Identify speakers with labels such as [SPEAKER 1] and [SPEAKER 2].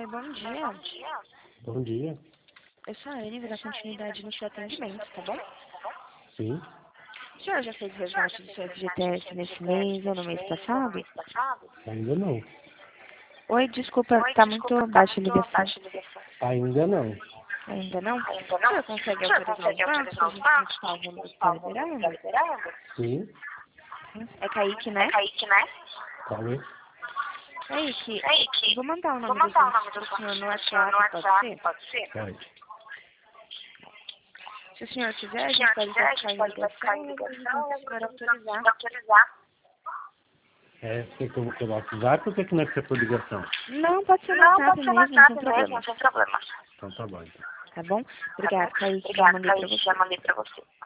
[SPEAKER 1] bom dia.
[SPEAKER 2] Bom dia.
[SPEAKER 1] Eu sou a Anne, vou dar continuidade no seu atendimento, tá bom?
[SPEAKER 2] Sim.
[SPEAKER 1] O senhor já fez resgate do seu FGTS nesse mês ou no mês passado?
[SPEAKER 2] Ainda não.
[SPEAKER 1] Oi, desculpa, tá muito baixa a ligação.
[SPEAKER 2] Ainda não.
[SPEAKER 1] Ainda não? O senhor consegue autorizar os dados pra gente conquistar o valor que está liberando?
[SPEAKER 2] Sim.
[SPEAKER 1] É Kaique, né?
[SPEAKER 2] Falei.
[SPEAKER 1] Kaique, eu vou mandar o nome do senhor no WhatsApp, pode ser?
[SPEAKER 2] Pode.
[SPEAKER 1] Se o senhor quiser, a gente pode ficar em ligação e a gente vai autorizar.
[SPEAKER 2] É, você que eu vou pelo WhatsApp ou você que não é por ligação?
[SPEAKER 1] Não, pode ser no WhatsApp mesmo, não tem problema.
[SPEAKER 2] Então tá bom. Então.
[SPEAKER 1] Tá bom? Obrigada, Kaique, já mandei pra você.